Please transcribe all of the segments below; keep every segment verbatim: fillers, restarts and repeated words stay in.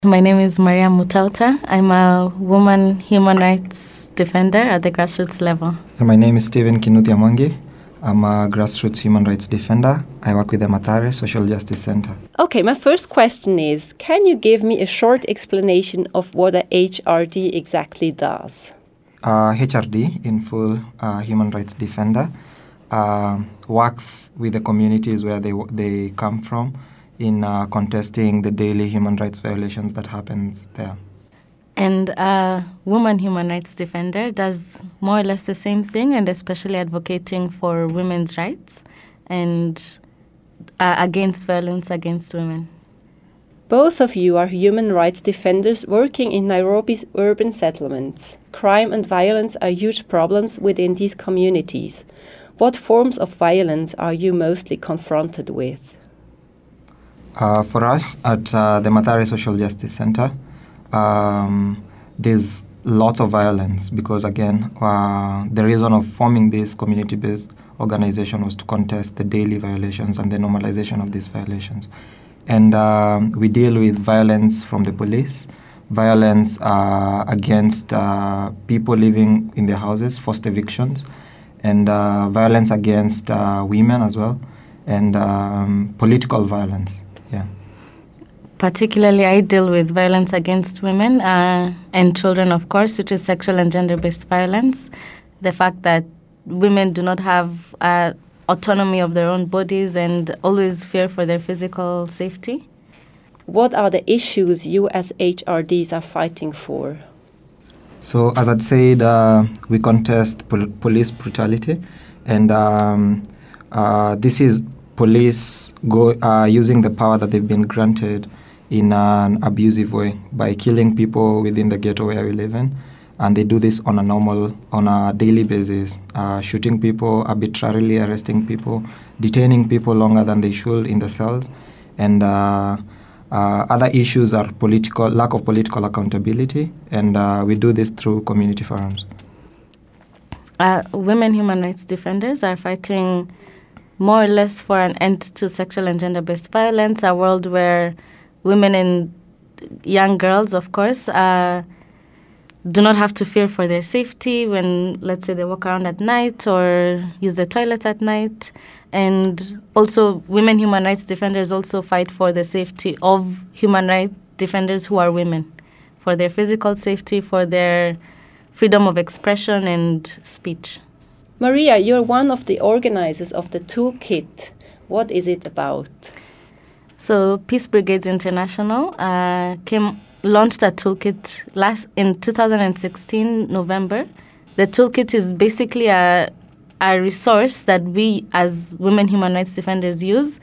My name is Maria Mutauta. I'm a woman human rights defender at the grassroots level. My name is Stephen Kinuthia Mwangi. I'm a grassroots human rights defender. I work with the Mathare Social Justice Center. Okay, my first question is, can you give me a short explanation of what a H R D exactly does? Uh, H R D, in full, uh, human rights defender, uh, works with the communities where they they come from in uh, contesting the daily human rights violations that happens there. And a woman human rights defender does more or less the same thing, and especially advocating for women's rights and uh, against violence against women. Both of you are human rights defenders working in Nairobi's urban settlements. Crime and violence are huge problems within these communities. What forms of violence are you mostly confronted with? Uh, for us at uh, the Mathare Social Justice Center, um, there's lots of violence because, again, uh, the reason of forming this community-based organization was to contest the daily violations and the normalization of these violations. And uh, we deal with violence from the police, violence uh, against uh, people living in their houses, forced evictions, and uh, violence against uh, women as well, and um, political violence. Yeah. Particularly, I deal with violence against women uh, and children, of course, which is sexual and gender-based violence. The fact that women do not have uh, autonomy of their own bodies and always fear for their physical safety. What are the issues you as H R Ds are fighting for? So, as I'd said, uh, we contest pol- police brutality, and um, uh, this is police go uh, using the power that they've been granted in an abusive way by killing people within the ghetto where we live in. And they do this on a normal, on a daily basis, uh, shooting people, arbitrarily arresting people, detaining people longer than they should in the cells. And uh, uh, other issues are political, lack of political accountability, and uh, we do this through community forums. Uh, women human rights defenders are fighting more or less for an end to sexual and gender-based violence, a world where women and young girls, of course, uh, do not have to fear for their safety when, let's say, they walk around at night or use the toilet at night. And also, women human rights defenders also fight for the safety of human rights defenders who are women, for their physical safety, for their freedom of expression and speech. Maria, you're one of the organizers of the Toolkit. What is it about? So, Peace Brigades International uh, came launched a toolkit last in two thousand sixteen, November. The toolkit is basically a, a resource that we as women human rights defenders use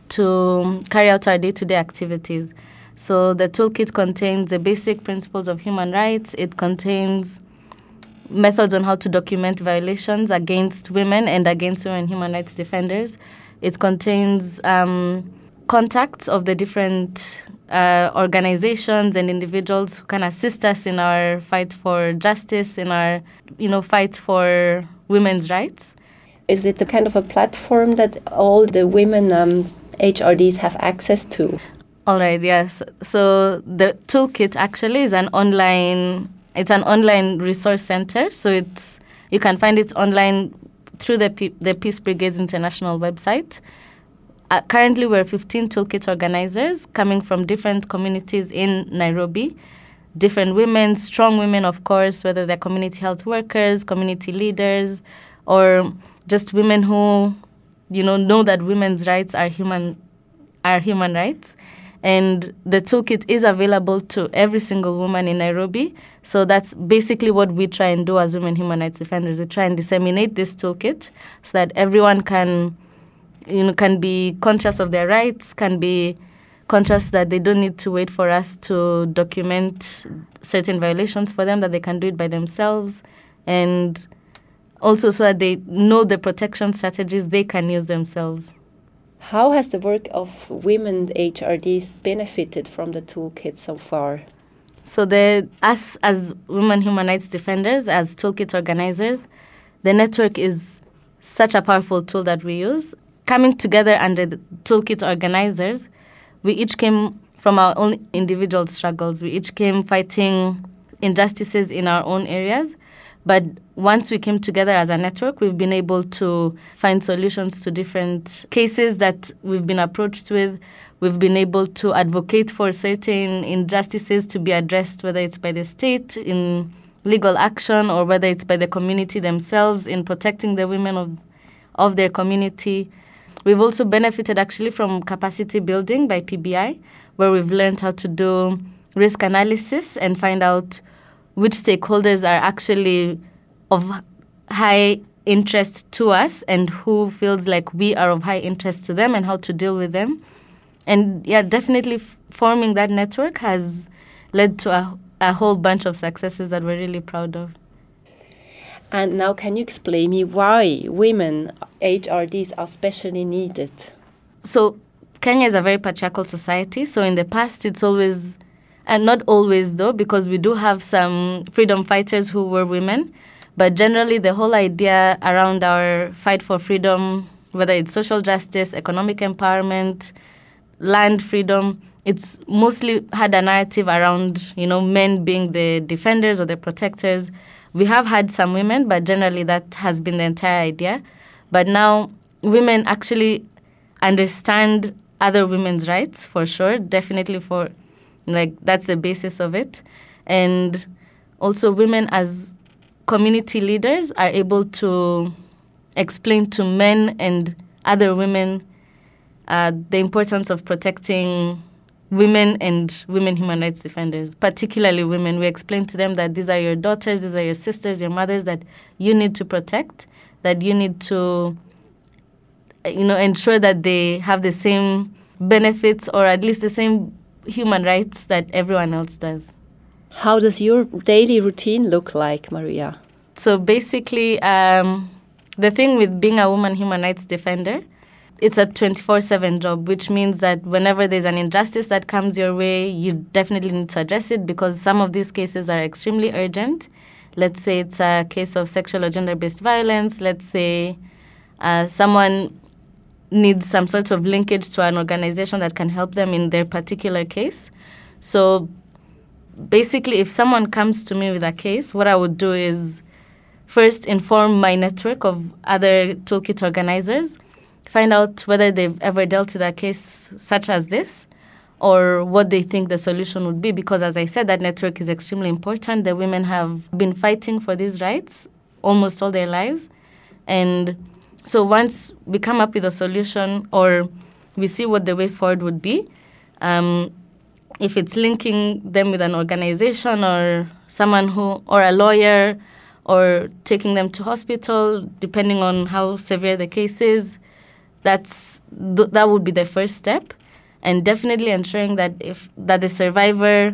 to carry out our day-to-day activities. So the toolkit contains the basic principles of human rights. It contains methods on how to document violations against women and against women human rights defenders. It contains um, contacts of the different uh, organizations and individuals who can assist us in our fight for justice, in our, you know, fight for women's rights. Is it the kind of a platform that all the women um, H R Ds have access to? All right, yes. So the toolkit actually is an online, it's an online resource center. So it's you can find it online through the P- the Peace Brigades International website. Uh, currently, we're fifteen toolkit organizers coming from different communities in Nairobi, different women, strong women, of course, whether they're community health workers, community leaders, or just women who, you know, know that women's rights are human, are human rights. And the toolkit is available to every single woman in Nairobi. So that's basically what we try and do as women human rights defenders. We try and disseminate this toolkit so that everyone can you know, can be conscious of their rights, can be conscious that they don't need to wait for us to document certain violations for them, that they can do it by themselves, and also so that they know the protection strategies they can use themselves. How has the work of women H R Ds benefited from the toolkit so far? So the us as women human rights defenders, as toolkit organizers, the network is such a powerful tool that we use. Coming together under the toolkit organizers, we each came from our own individual struggles. We each came fighting injustices in our own areas. But once we came together as a network, we've been able to find solutions to different cases that we've been approached with. We've been able to advocate for certain injustices to be addressed, whether it's by the state in legal action or whether it's by the community themselves in protecting the women of, of their community. We've also benefited actually from capacity building by P B I, where we've learned how to do risk analysis and find out which stakeholders are actually of high interest to us and who feels like we are of high interest to them and how to deal with them. And yeah, definitely f- forming that network has led to a, a whole bunch of successes that we're really proud of. And now can you explain me why women H R Ds are especially needed? So Kenya is a very patriarchal society. So in the past, it's always, and not always though, because we do have some freedom fighters who were women. But generally, the whole idea around our fight for freedom, whether it's social justice, economic empowerment, land freedom, it's mostly had a narrative around, you know, men being the defenders or the protectors. We have had some women, but generally that has been the entire idea. But now women actually understand other women's rights, for sure, definitely for, like, that's the basis of it. And also women as community leaders are able to explain to men and other women uh, the importance of protecting women and women human rights defenders, particularly women. We explain to them that these are your daughters, these are your sisters, your mothers that you need to protect, that you need to, you know, ensure that they have the same benefits or at least the same human rights that everyone else does. How does your daily routine look like, Maria? So basically, um, the thing with being a woman human rights defender, it's a twenty-four seven job, which means that whenever there's an injustice that comes your way, you definitely need to address it because some of these cases are extremely urgent. Let's say it's a case of sexual or gender-based violence. Let's say uh, someone needs some sort of linkage to an organization that can help them in their particular case. So basically, if someone comes to me with a case, what I would do is first inform my network of other toolkit organizers, find out whether they've ever dealt with a case such as this or what they think the solution would be. Because as I said, that network is extremely important. The women have been fighting for these rights almost all their lives. And so once we come up with a solution or we see what the way forward would be, um, if it's linking them with an organization or someone who, or a lawyer, or taking them to hospital, depending on how severe the case is, that's th- that would be the first step. And definitely ensuring that if that the survivor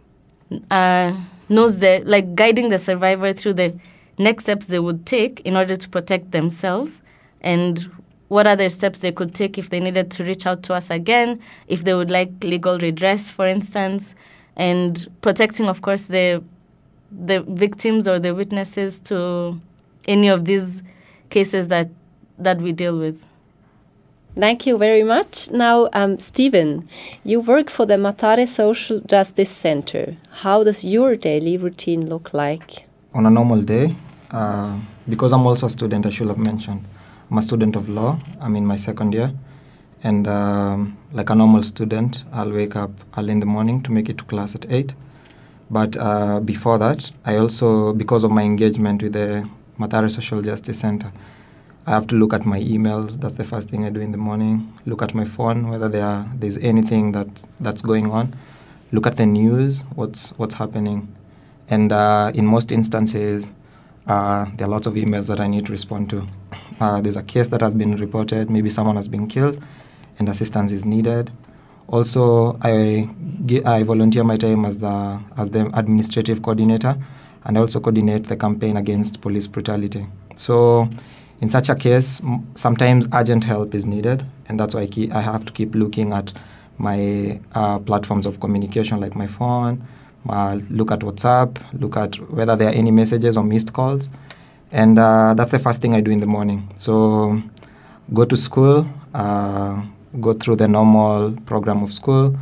uh, knows the, like guiding the survivor through the next steps they would take in order to protect themselves and what other steps they could take if they needed to reach out to us again, if they would like legal redress, for instance, and protecting, of course, the the victims or the witnesses to any of these cases that that we deal with. Thank you very much. Now, um, Stephen, you work for the Matare Social Justice Center. How does your daily routine look like? On a normal day, uh, because I'm also a student, I should have mentioned, I'm a student of law. I'm in my second year. And um, like a normal student, I'll wake up early in the morning to make it to class at eight. But uh, before that, I also, because of my engagement with the Matare Social Justice Center, I have to look at my emails. That's the first thing I do in the morning. Look at my phone, whether there are, there's anything that, that's going on. Look at the news, what's what's happening. And uh, in most instances, uh, there are lots of emails that I need to respond to. Uh, there's a case that has been reported, maybe someone has been killed, and assistance is needed. Also, I, I volunteer my time as the as the administrative coordinator, and I also coordinate the campaign against police brutality. So, in such a case, m- sometimes urgent help is needed, and that's why I, keep, I have to keep looking at my uh, platforms of communication, like my phone, uh, look at WhatsApp, look at whether there are any messages or missed calls, and uh, that's the first thing I do in the morning. So, go to school. Uh, go through the normal program of school,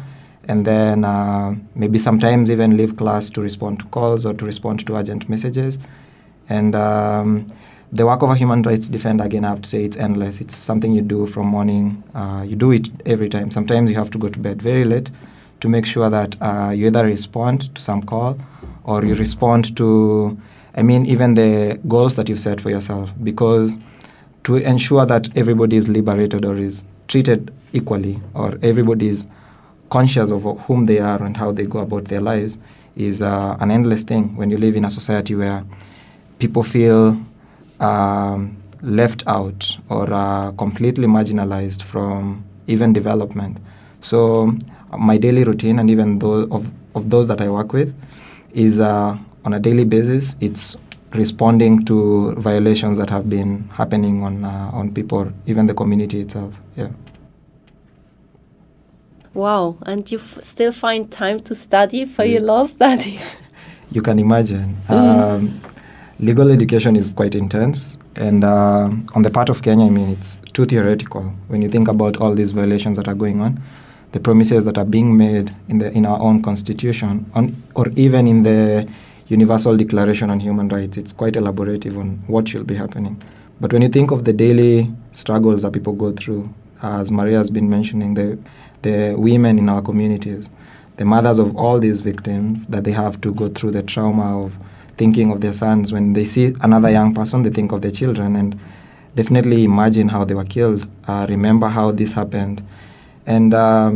and then uh, maybe sometimes even leave class to respond to calls or to respond to urgent messages. And um, the work of a human rights defender, again, I have to say it's endless. It's something you do from morning. Uh, you do it every time. Sometimes you have to go to bed very late to make sure that uh, you either respond to some call or you respond to, I mean, even the goals that you've set for yourself. Because to ensure that everybody is liberated or is treated equally, or everybody is conscious of whom they are and how they go about their lives, is uh, an endless thing when you live in a society where people feel um, left out or uh, completely marginalized from even development. So my daily routine, and even those of, of those that I work with, is uh, on a daily basis, it's responding to violations that have been happening on uh, on people, even the community itself. Yeah. Wow, and you f- still find time to study for yeah. your law studies? You can imagine. Mm. Um, legal education is quite intense, and uh, on the part of Kenya, I mean, it's too theoretical. When you think about all these violations that are going on, the promises that are being made in the in our own constitution, on, or even in the Universal Declaration on Human Rights, it's quite elaborative on what should be happening. But when you think of the daily struggles that people go through, as Maria has been mentioning, the the women in our communities, the mothers of all these victims, that they have to go through the trauma of thinking of their sons. When they see another young person, they think of their children, and definitely imagine how they were killed, uh, remember how this happened. And uh,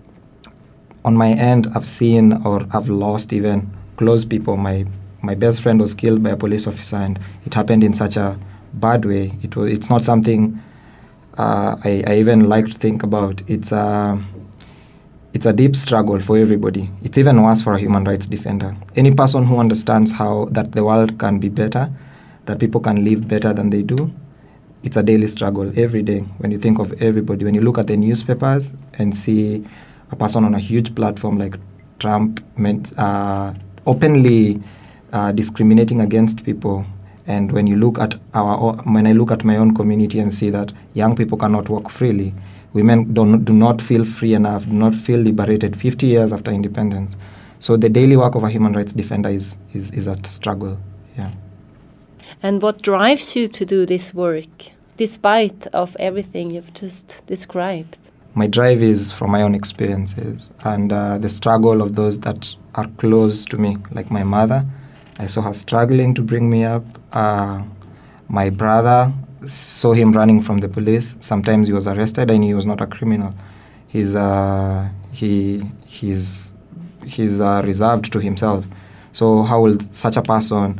on my end, I've seen or I've lost even close people. My my best friend was killed by a police officer, and it happened in such a bad way. It was. It's not something uh, I, I even like to think about. It's a it's a deep struggle for everybody. It's even worse for a human rights defender. Any person who understands how that the world can be better, that people can live better than they do, it's a daily struggle every day. When you think of everybody, when you look at the newspapers and see a person on a huge platform like Trump uh, openly uh, discriminating against people, and when you look at our, when I look at my own community and see that young people cannot walk freely, women don't, do not feel free enough, do not feel liberated fifty years after independence. So the daily work of a human rights defender is is, is a struggle. Yeah. And what drives you to do this work, despite of everything you've just described? My drive is from my own experiences and uh, the struggle of those that are close to me, like my mother. I saw her struggling to bring me up. Uh, my brother, saw him running from the police. Sometimes he was arrested. I knew he was not a criminal. He's uh, he he's he's uh, reserved to himself. So how will such a person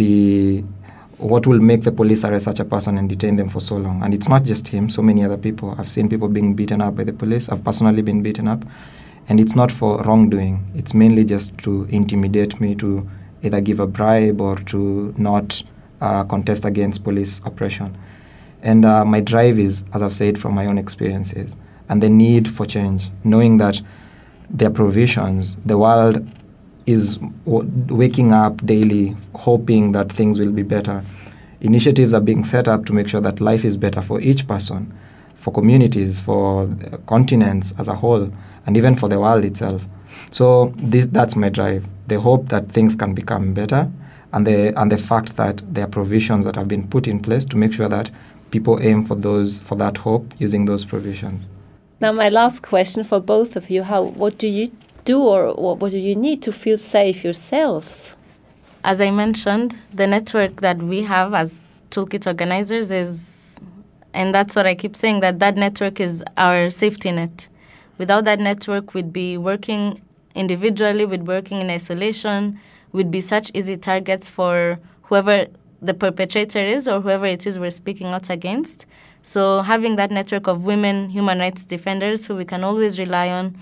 be? What will make the police arrest such a person and detain them for so long? And it's not just him, so many other people. I've seen people being beaten up by the police. I've personally been beaten up. And it's not for wrongdoing. It's mainly just to intimidate me, to either give a bribe or to not uh, contest against police oppression. And uh, my drive is, as I've said, from my own experiences and the need for change, knowing that their provisions, the world is w- waking up daily, hoping that things will be better. Initiatives are being set up to make sure that life is better for each person, for communities, for continents as a whole, and even for the world itself. So this that's my drive, the hope that things can become better, and the and the fact that there are provisions that have been put in place to make sure that people aim for those for that hope using those provisions. Now my last question for both of you, how what do you do or what do you need to feel safe yourselves? As I mentioned, the network that we have as Toolkit organizers is, and that's what I keep saying, that that network is our safety net. Without that network, we'd be working individually, we'd be working in isolation, we'd be such easy targets for whoever the perpetrator is or whoever it is we're speaking out against. So having that network of women human rights defenders who we can always rely on,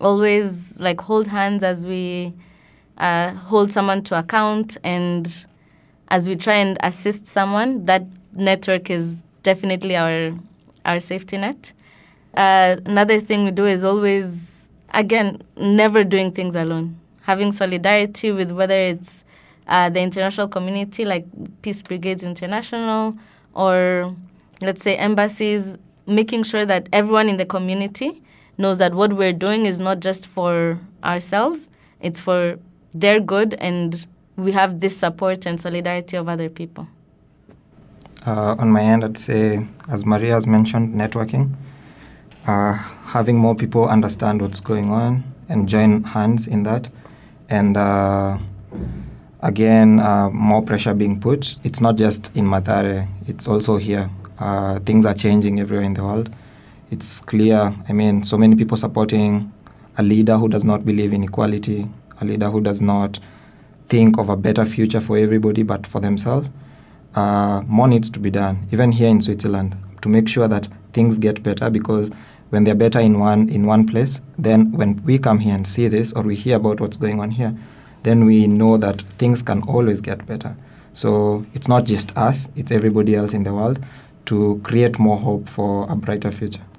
always like hold hands as we uh, hold someone to account, and as we try and assist someone, that network is definitely our our safety net. Uh, another thing we do is always, again, never doing things alone. Having solidarity with whether it's uh, the international community like Peace Brigades International or let's say embassies, making sure that everyone in the community knows that what we're doing is not just for ourselves, it's for their good, and we have this support and solidarity of other people. Uh, on my end, I'd say, as Maria has mentioned, networking. Uh, having more people understand what's going on and join hands in that. And uh, again, uh, more pressure being put. It's not just in Mathare, it's also here. Uh, things are changing everywhere in the world. It's clear, I mean, so many people supporting a leader who does not believe in equality, a leader who does not think of a better future for everybody but for themselves. Uh, more needs to be done, even here in Switzerland, to make sure that things get better, because when they're better in one in one place, then when we come here and see this, or we hear about what's going on here, then we know that things can always get better. So it's not just us, it's everybody else in the world, to create more hope for a brighter future.